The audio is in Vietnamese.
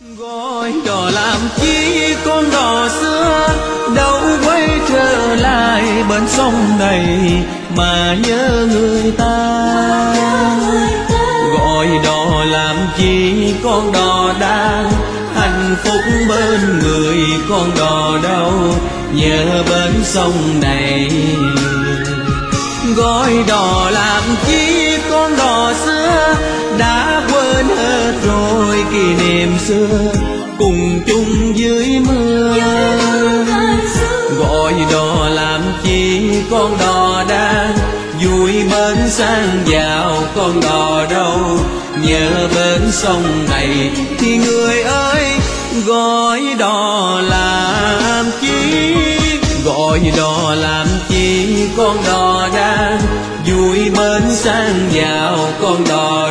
Gọi đò làm chi con đò xưa đâu quay trở lại bên sông này mà nhớ người ta. Gọi đò làm chi con đò đang hạnh phúc bên người con đò đâu nhớ bên sông này. Gọi đò làm chi con đò xưa đã quên hết rồi kỷ niệm xưa cùng chung dưới mưa. Gọi đò làm chi con đò đang vui bên sang giàu con đò đâu nhớ bên sông này. Thì người ơi gọi đò làm chi, gọi đò làm chi con đò đang vui bên sang giàu con đò